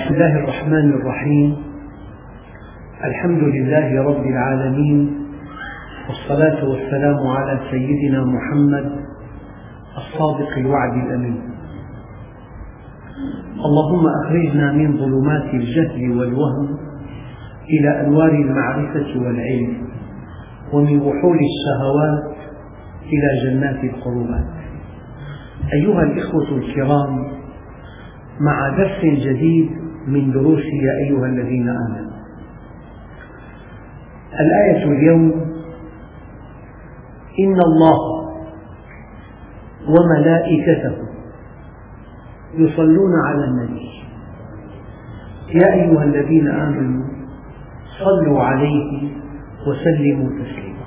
بسم الله الرحمن الرحيم. الحمد لله رب العالمين، والصلاة والسلام على سيدنا محمد الصادق الوعد الأمين. اللهم أخرجنا من ظلمات الجهل والوهم إلى أنوار المعرفة والعلم، ومن وحول الشهوات إلى جنات القربات. أيها الإخوة الكرام، مع درس جديد من دروس يا أيها الذين آمنوا. الآية اليوم: إن الله وملائكته يصلون على النبي يا أيها الذين آمنوا صلوا عليه وسلموا تسليما.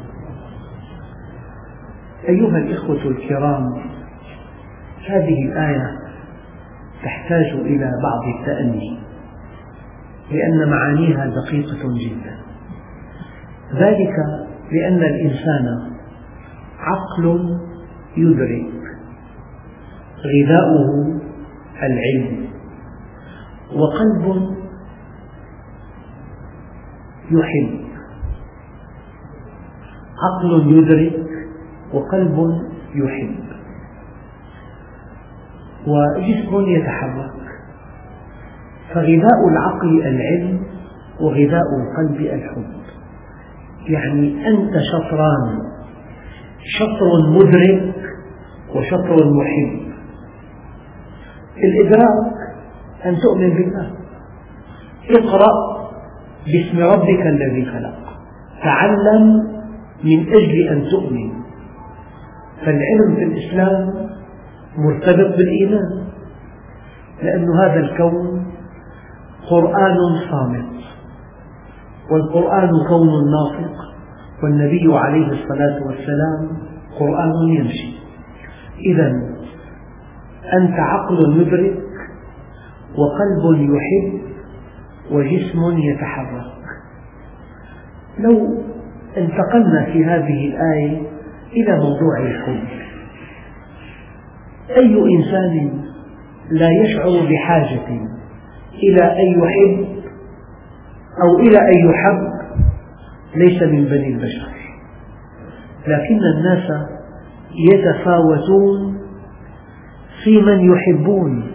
أيها الإخوة الكرام، هذه الآية تحتاج إلى بعض التأني، لأن معانيها دقيقة جدا، ذلك لأن الإنسان عقل يدرك، غذاؤه العلم، وقلب يحب. عقل يدرك وقلب يحب، وجسم يتحرك. فغذاء العقل العلم، وغذاء القلب الحب. يعني أنت شطران، شطر مدرك وشطر محب. الإدراك أن تؤمن بالله، اقرأ باسم ربك الذي خلق، تعلم من أجل أن تؤمن. فالعلم في الإسلام مرتبط بالإيمان، لأن هذا الكون قرآن صامت، والقرآن كون ناطق، والنبي عليه الصلاة والسلام قرآن يمشي. إذا أنت عقل يدرك وقلب يحب وجسم يتحرك. لو انتقلنا في هذه الآية إلى موضوع الحب، أي إنسان لا يشعر بحاجة إلى أن يحب أو إلى أن يحب ليس من بني البشر. لكن الناس يتفاوتون في من يحبون.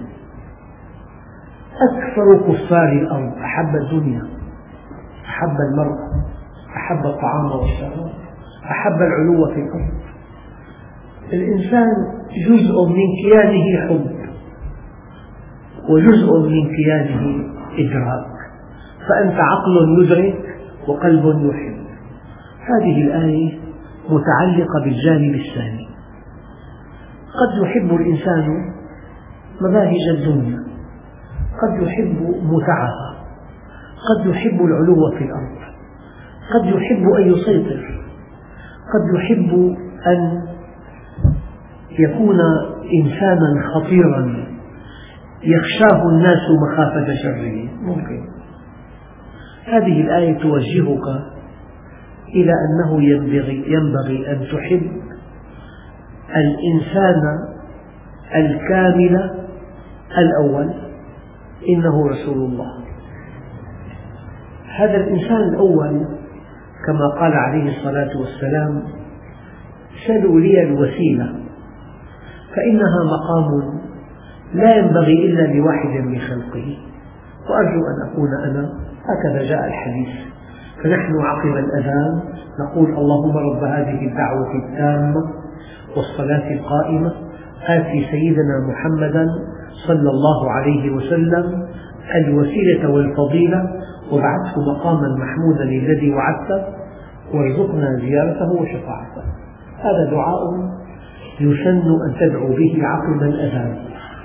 أكثر كفار الأرض أحب الدنيا، أحب المرأة، أحب الطعام والشراب، أحب العلو في الأرض. الإنسان جزء من كيانه حب، وجزء من كيانه إدراك. فأنت عقل يدرك وقلب يحب. هذه الآية متعلقة بالجانب الثاني. قد يحب الإنسان مباهج الدنيا، قد يحب متعها، قد يحب العلو في الأرض، قد يحب أن يسيطر، قد يحب أن يكون إنسانا خطيرا يخشاه الناس مخافة شره. ممكن. هذه الآية توجهك إلى أنه ينبغي أن تحب الإنسان الكامل الأول، إنه رسول الله. هذا الإنسان الأول كما قال عليه الصلاة والسلام: سلوا لي الوسيلة فإنها مقام لا ينبغي إلا لواحد من خلقه، وأرجو أن أكون أنا. هكذا جاء الحديث. فنحن عقب الأذان نقول: اللهم رب هذه الدعوة التامة والصلاة القائمة آت سيدنا محمدا صلى الله عليه وسلم الوسيلة والفضيلة، وابعثه مقاما محمودا الذي وعدته، وارزقنا زيارته وشفاعته. هذا دعاء يسن أن تدعو به عقب الأذان.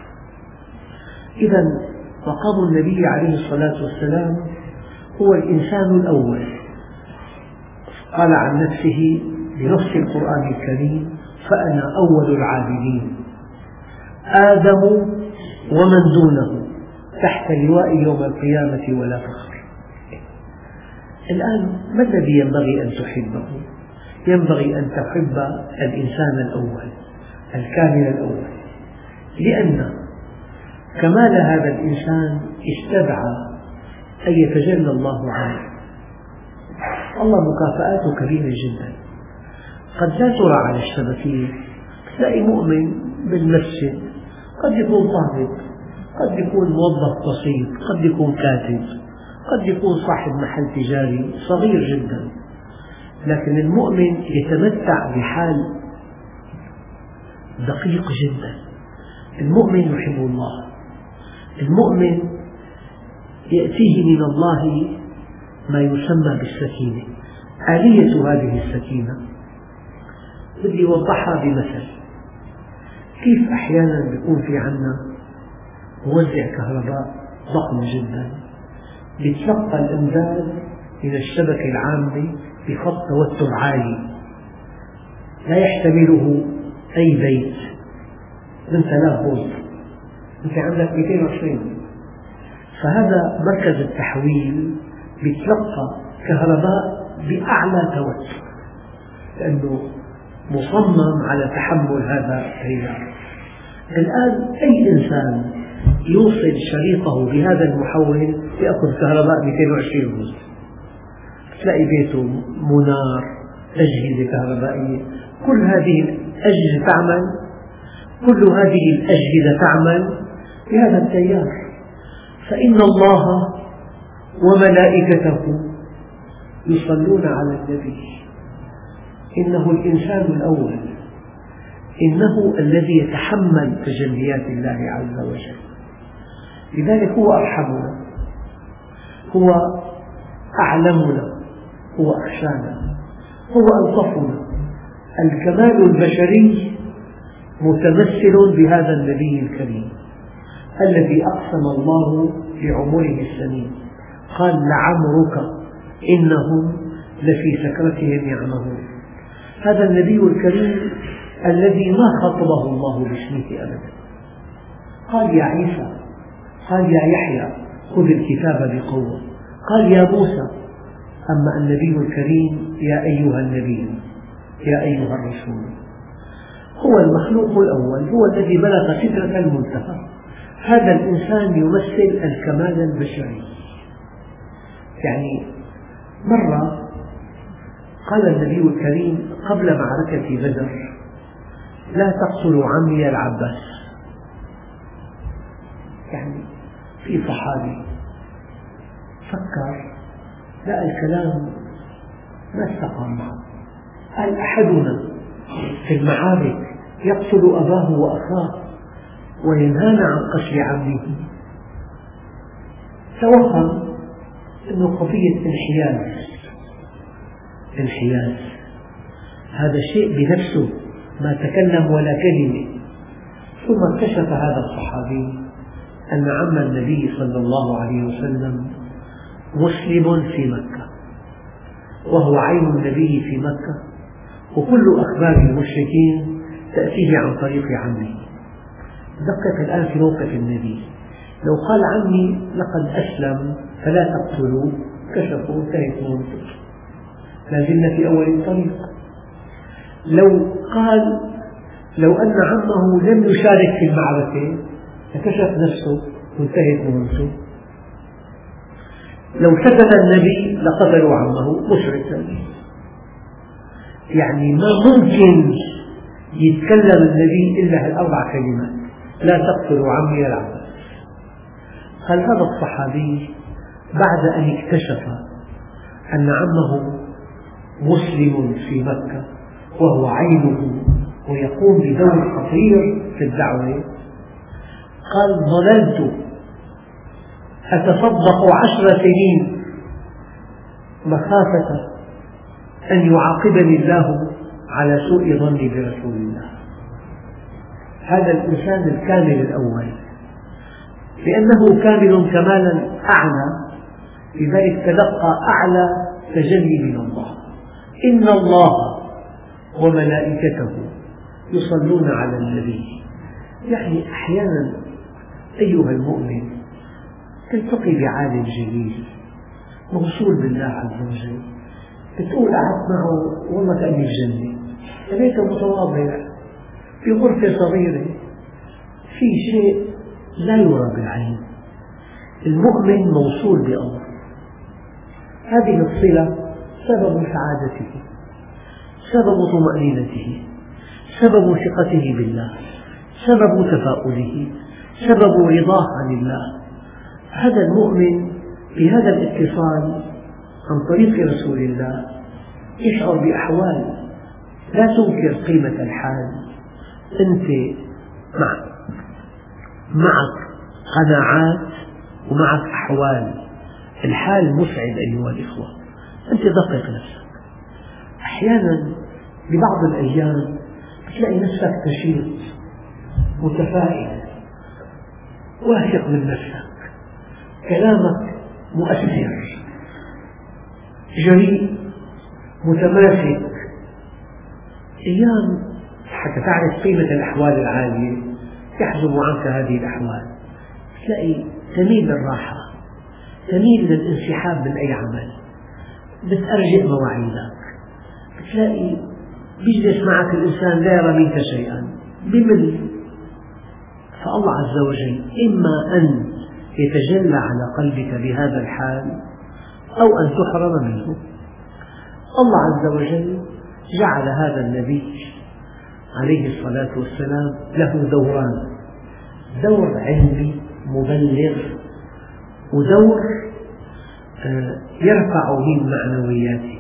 إذا مقام النبي عليه الصلاة والسلام هو الإنسان الأول. قال عن نفسه بنص القرآن الكريم: فأنا أول العابدين، آدم ومن دونه تحت لواء يوم القيامة ولا فخر. الآن ما الذي ينبغي أن تحبه؟ ينبغي أن تحب الإنسان الأول، الكامل الأول، لأن كمال هذا الإنسان استدعى أن يتجلى الله عنه. الله مكافآته كبيرة جدا، قد لا ترى على الشبكية. تلاقي مؤمن بالمسجد، قد يكون طالب، قد يكون موظف بسيط، قد يكون كاتب، قد يكون صاحب محل تجاري صغير جدا، لكن المؤمن يتمتع بحال دقيق جدا. المؤمن يحب الله، المؤمن يأتيه من الله ما يسمى بالسكينة. آلية هذه السكينة بدي أوضحها بمثل. كيف أحيانا يكون في عنا موزع كهرباء ضخم جدا يتلقى الإمداد من الشبكة العامة بخط توتر عالي لا يحتمله أي بيت من 3000 فولت، أنت عندك 220، فهذا مركز التحويل يتلقى كهرباء بأعلى توتر لأنه مصمم على تحمل هذا التيار. الآن أي إنسان يوصل شريطه بهذا المحول يأخذ كهرباء 220 فولت، تلاقي بيته منار، أجهزة كهربائية، كل هذه الأجهزة تعمل بهذا التيار. فإن الله وملائكته يصلون على النبي، إنه الإنسان الأول، إنه الذي يتحمل تجليات الله عز وجل، لذلك هو أرحمنا، هو أعلمنا، هو أخشانا، هو ألطفنا. الكمال البشري متمثل بهذا النبي الكريم الذي أقسم الله بعمره السمين، قال لعمرك إنهم لفي سكرتهم يعمهون. هذا النبي الكريم الذي ما خاطبه الله باسمه أبدا، قال يا عيسى، قال يا يحيى خذ الكتاب بقوة، قال يا موسى. أما النبي الكريم يا أيها النبي، يا أيها الرسول. هو المخلوق الأول، هو الذي بلغ سدرة المنتهى. هذا الإنسان يمثل الكمال البشري. يعني مرة قال النبي الكريم قبل معركة بدر لا تقتلوا عمي العباس. يعني في صحابي فكر لا الكلام ما استقام معه، قال أحدنا في المعارك يقتل أباه وأخاه وينهانا عن قتل عمه. توهم أنه قضية انحياز، هذا شيء بنفسه ما تكلم ولا كلمة. ثم اكتشف هذا الصحابي أن عم النبي صلى الله عليه وسلم مسلم في مكة، وهو عين النبي في مكة، وكل أخبار المشركين تأتيه عن طريق عمه. دقق الآن في موقف النبي، لو قال عمي لقد أسلم فلا تقتلوه، كشفوا انتهت موته، لازلنا في أول الطريق. لو قال لو أن عمه لم يشارك في المعركة فكشف نفسه وانتهت موته. لو سكت النبي لقتلوا عمه مشركا. يعني ما ممكن يتكلم النبي إلا هالأربع كلمات، لا تقتلوا عمي العباس. قال هذا الصحابي بعد أن اكتشف أن عمه مسلم في مكة وهو عينه ويقوم بدور خطير في الدعوة، قال ظللت أتصدق 10 سنين مخافة أن يعاقبني الله على سوء ظني برسول الله. هذا الإنسان الكامل الأول، لأنه كامل كمالا أعلى، لذلك تلقى أعلى تجلي من الله. إن الله وملائكته يصلون على النبي. يعني أحيانا أيها المؤمن تلتقي بعالم جليل موصول بالله عز وجل، بتقول قعدت معه والله كأني في جنة، لقيته متواضع في غرفة صغيرة، في شيء لا يرى بالعين. المؤمن موصول بالله، هذه الصلة سبب سعادته، سبب طمأنينته، سبب ثقته بالله، سبب تفاؤله، سبب رضاه عن الله. هذا المؤمن بهذا الاتصال عن طريق رسول الله يشعر بأحوال لا تنكر قيمة الحال. أنت معك قناعات ومعك أحوال. الحال مسعد أيها الإخوة. أنت دقق نفسك، أحيانا ببعض الأيام تلاقي نفسك نشيط متفائل واثق من نفسك، كلامك مؤثر جريء متماسك. أيام حتى تعرف قيمة الأحوال العالية يحجب عنك هذه الأحوال، تلاقي تميل للراحة، تميل للانسحاب من أي عمل، بتأرجئ مواعيدك، بتلاقي بيجلس معك الإنسان لا يرى منك شيئا، بمل. فالله عز وجل إما أن يتجلى على قلبك بهذا الحال أو أن تحرم منه. الله عز وجل جعل هذا النبي عليه الصلاة والسلام له دوران، دور علمي مبلغ ودور يرفع من معنوياتك.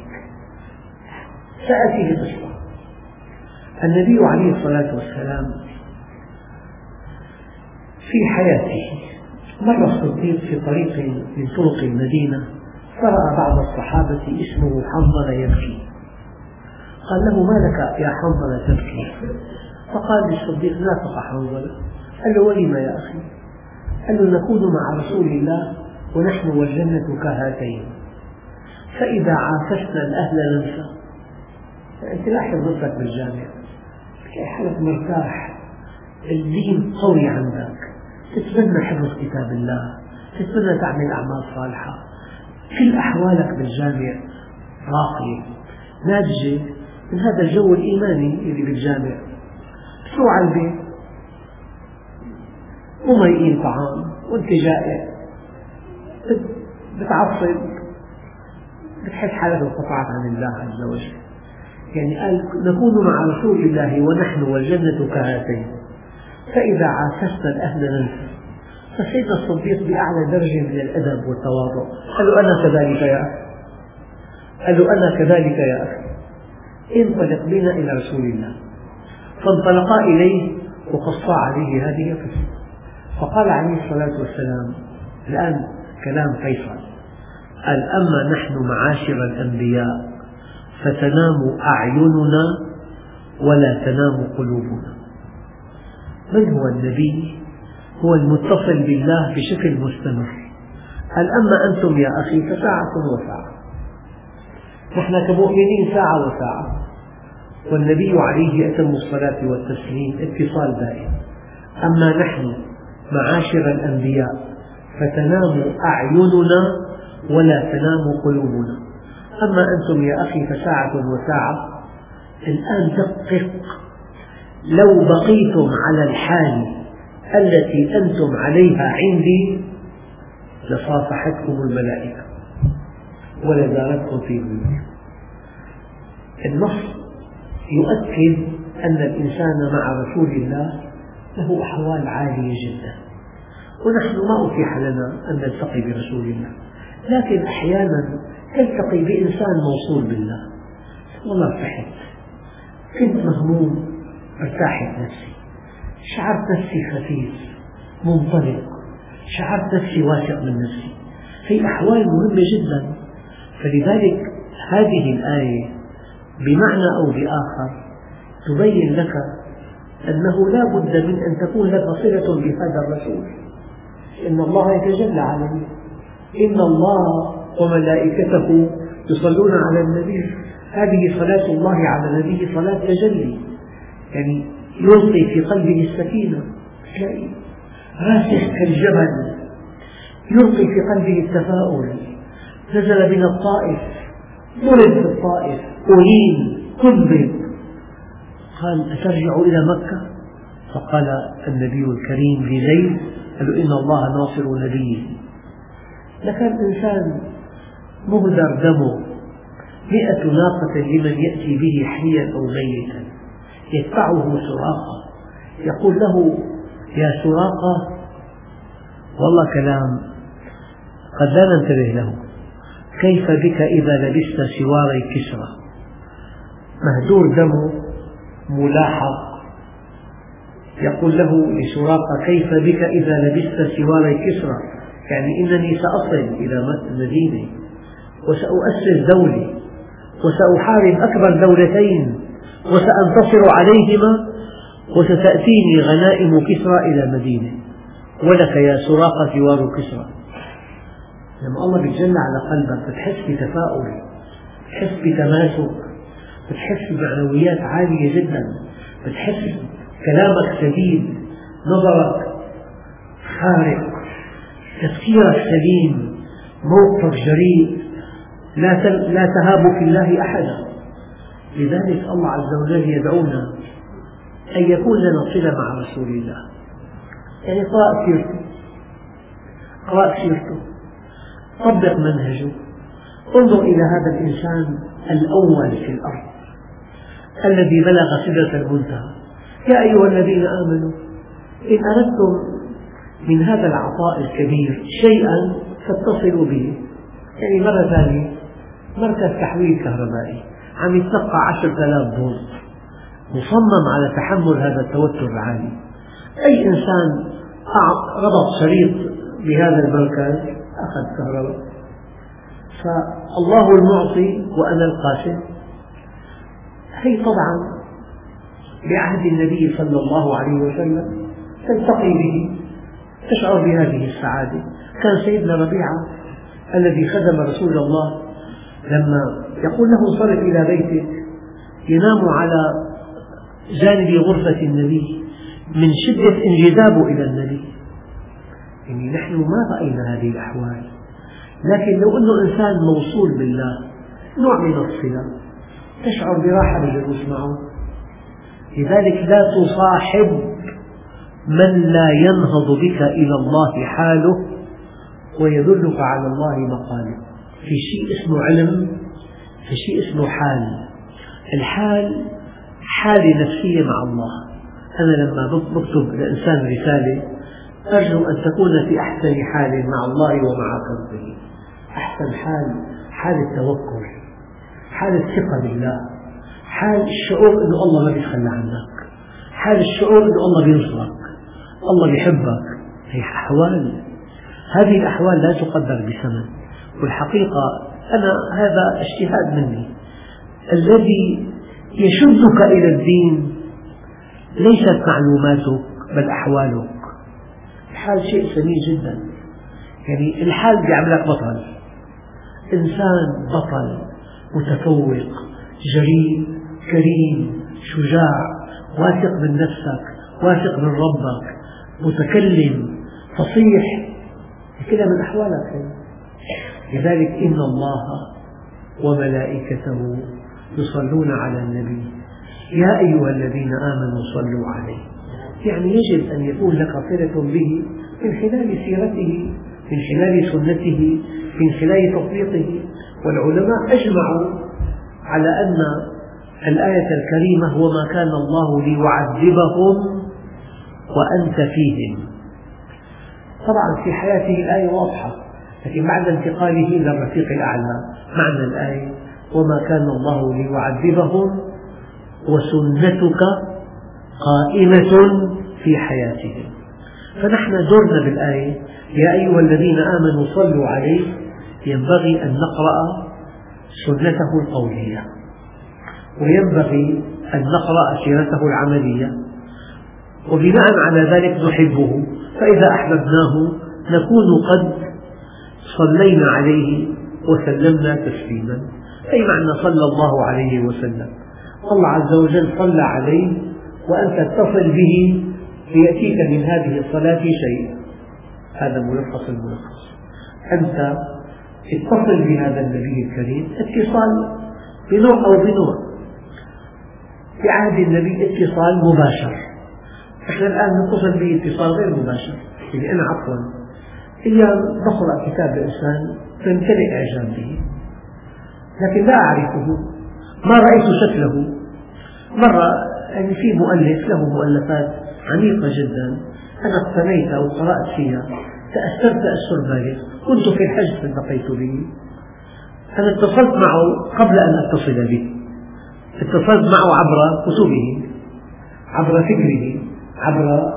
سأتي بقصة. النبي عليه الصلاة والسلام في حياته مر الصديق في طريق من طرق المدينة، فرأى بعض الصحابة اسمه حنظلة يبكي، قال له: ما لك يا حنظلة تبكي؟ فقال للصديق: نافق حنظلة. قال له: ولم يا أخي؟ قال له: نكون مع رسول الله ونحن والجنة كهاتين، فإذا عافسنا الأهل ننسى. أنت لاحظ نفسك بالجامع تلاقي حالك مرتاح، الدين قوي عندك، تتمنى حفظ كتاب الله، تتمنى تعمل أعمال صالحة، كل أحوالك بالجامع راقية ناتجة من هذا الجو الإيماني اللي بالجامع. تروح على البيت مميئين طعام وأنت جائع، بتعصب، بتحس حالك انقطعت عن الله عز وجل. يعني قال: نكون مع رسول الله ونحن والجنة كهاتين، فإذا عافسنا الأهل ننسى. فسيدنا الصديق بأعلى درجة من الأدب والتواضع قال له: أنا كذلك يا أخي. قال له: أنا كذلك يا أخي، انطلق بنا إلى رسول الله. فانطلقا إليه وقصا عليه هذه القصة. فقال عليه الصلاة والسلام: الآن كلام فيصل. قال: أما نحن معاشر الأنبياء فتنام أعيننا ولا تنام قلوبنا. من هو النبي؟ هو المتصل بالله بشكل مستمر. قال: أما أنتم يا أخي فساعة وساعة، نحن كمؤمنين ساعة وساعة، والنبي عليه أتم الصلاة والتسليم اتصال دائم. أما نحن معاشر الأنبياء فتنام أعيننا ولا تنام قلوبنا، أما أنتم يا أخي فساعة وساعة. الآن دقق، لو بقيتم على الحال التي أنتم عليها عندي لصافحتكم الملائكة ولزارتكم في بيوتكم. النص يؤكد أن الإنسان مع رسول الله له أحوال عالية جدا، ونحن ما أتيح لنا أن نلتقي برسول الله، لكن أحيانا تلتقي بإنسان موصول بالله. والله ارتحت، كنت مهموم، ارتاحت نفسي، شعرت نفسي خفيف منطلق، شعرت نفسي واثق من نفسي. هي أحوال مهمة جدا. فلذلك هذه الآية بمعنى أو بآخر تبين لك أنه لا بد من أن تكون لك صلة بهذا الرسول. إن الله يتجلى عليه، إن الله وملائكته يصلون على النبي. هذه صلاة الله على النبي صلاة تجلي، يعني يلقي في قلبه السكينة، تلاقي راسخ كالجبل، يلقي في قلبه التفاؤل. نزل من الطائف، ضرب في الطائف، أهين، كذب، قال: أترجع إلى مكة؟ فقال النبي الكريم لزيد: قالوا إن الله ناصر نبيه. لكان إنسان مهدر دمه 100 ناقة لمن يأتي به حيا أو ميتا، يتبعه سراقة يقول له: يا سراقة، والله كلام قد لا ننتبه له، كيف بك إذا لبست سواري كسرى؟ مهدور دمه ملاحق يقول له لسراقة: كيف بك إذا لبست سواري كسرى؟ يعني إنني سأصل إلى المدينة وسأؤسس دولة وسأحارب أكبر دولتين وسأنتصر عليهما وستأتيني غنائم كسرى إلى مدينة، ولك يا سراقة سوار كسرى. لما الله بيتجلى على قلبك بتحس بتفاؤل، بتحس بتماسك، بتحس بمعنويات عالية جدا، بتحس كلامك سديد، نظرك خارق، تفكيرك سليم، موقفك جريء، لا تهاب في الله أحدا. لذلك الله عز وجل يدعونا أن يكون لنا صلة مع رسول الله. يعني قرأ سيرته، طبق منهجه، انظر إلى هذا الإنسان الأول في الأرض الذي بلغ سدرة المنتهى. يا أيها الذين آمنوا إن أردتم من هذا العطاء الكبير شيئا فاتصلوا به. يعني مرة ثانية مركز تحويل كهربائي عم يتلقى 10,000 فولت، مصمم على تحمل هذا التوتر العالي. أي إنسان ربط شريط بهذا المركز أخذ كهرباء. فالله المعطي وأنا القاسم. هي طبعا بعهد النبي صلى الله عليه وسلم تلتقي به، تشعر بهذه السعادة. كان سيدنا ربيعة الذي خدم رسول الله لما يقول له: انصرف إلى بيتك، ينام على جانب غرفة النبي من شدة انجذابه إلى النبي. يعني نحن ما رأينا هذه الأحوال، لكن لو أنه إنسان موصول بالله نوع من الصلة تشعر براحة بالجلوس معه. لذلك لا تصاحب من لا ينهض بك إلى الله حاله ويدلك على الله مقاله. في شيء اسمه علم، في شيء اسمه حال. الحال حالة نفسية مع الله. أنا لما بكتب لإنسان رسالة أرجو أن تكون في أحسن حال مع الله ومع خلقه. أحسن حال التوكل، حال الثقة بالله، حال الشعور أن الله ما بيتخلى عنك، حال الشعور أن الله بينصرك، الله بيحبك. هي أحوال، هذه الأحوال لا تقدر بثمن. والحقيقة أنا هذا اجتهاد مني، الذي يشدك إلى الدين ليست معلوماتك بل أحوالك. الحال شيء سمين جدا. يعني الحال بيعملك بطل، إنسان بطل متفوق جريء كريم شجاع واثق من نفسك واثق من ربك متكلم فصيح، كلها من أحوالك. لذلك إن الله وملائكته يصلون على النبي يا أيها الذين آمنوا صلوا عليه. يعني يجب أن يكون لك صلة به من خلال سيرته، من خلال سنته، من خلال تطبيقه. والعلماء أجمعوا على أن الآية الكريمة وما كان الله ليعذبهم وأنت فيهم. طبعا في حياته الآية واضحة، لكن بعد انتقاله إلى الرفيق الأعلى معنى الآية وما كان الله ليعذبهم وسنتك قائمة في حياتهم. فنحن دورنا بالآية يا أيها الذين آمنوا صلوا عليه، ينبغي أن نقرأ سنته القولية، وينبغي أن نقرأ سيرته العملية، وبناء على ذلك نحبه. فإذا أحببناه نكون قد صلينا عليه وسلمنا تسليما. أي معنى صلى الله عليه وسلم؟ الله عز وجل صلى عليه وأنت تتصل به ليأتيك من هذه الصلاة شيء. هذا ملخص الملخص. أنت اتصل بهذا النبي الكريم اتصال بنوع أو بنوع. في عهد النبي اتصال مباشر، نحن الآن نتصل به اتصال غير مباشر. يعني أنا عفوا أيام بقرأ كتاب الإنسان فيمتلئ إعجاب به، لكن لا أعرفه، ما رأيت شكله. مرة يعني في مؤلف له مؤلفات عميقة جدا، أنا اقتنيتها وقرأت فيها، تأثرت تأثر بالغ، كنت في الحج فالتقيت به. أنا اتصلت معه قبل أن أتصل به، اتصلت معه عبر كتبه، عبر فكره، عبر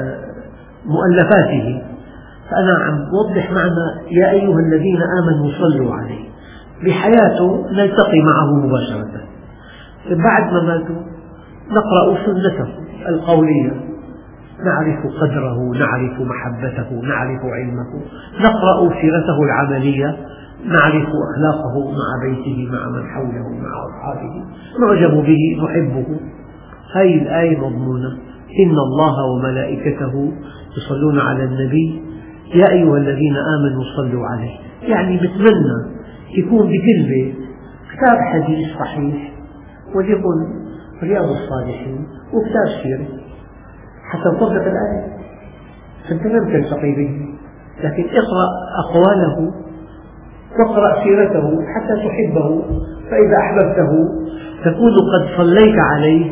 مؤلفاته، فأنا عم أوضح معنى يا أيها الذين آمنوا صلوا عليه. بحياته نلتقي معه مباشرة، بعد ما ماتوا نقرأ سنته القولية، نعرف قدره، نعرف محبته، نعرف علمه، نقرأ سيرته العملية، نعرف أخلاقه مع بيته، مع من حوله، مع أصحابه، نعجب به، نحبه. هذه الآية مضمونة: إن الله وملائكته يصلون على النبي يا أيها الذين آمنوا صلوا عليه. يعني بتمنى يكون بكلمة كتاب حديث صحيح، وليكن رياض الصالحين وكتاب سيرة، حتى تطبق الآية. أنت لم تلتقي به، لكن اقرأ أقواله واقرأ سيرته حتى تحبه، فإذا أحببته تكون قد صليت عليه،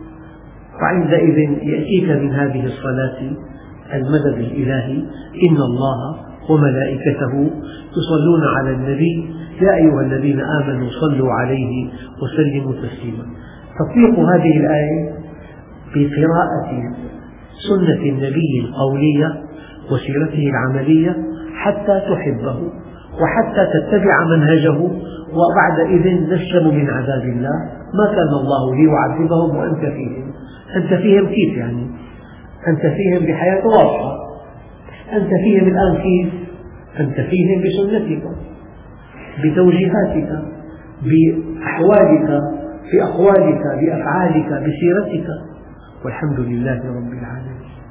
وعندئذ يأتيك من هذه الصلاة المدد الإلهي: إن الله وملائكته يصلون على النبي يا أيها الذين آمنوا صلوا عليه وسلموا تسليما. تطبيق هذه الآية بقراءة سنة النبي القولية وسيرته العملية حتى تحبه وحتى تتبع منهجه، وبعدئذ نسلم من عذاب الله. ما كان الله ليعذبهم وأنت فيهم. أنت فيهم كيف يعني؟ أنت فيهم بحياة واضحة، أنت فيهم الآن كيف؟ أنت فيهم بسنتك، بتوجيهاتك، بأحوالك، بأقوالك، بأفعالك، بسيرتك، والحمد لله رب العالمين.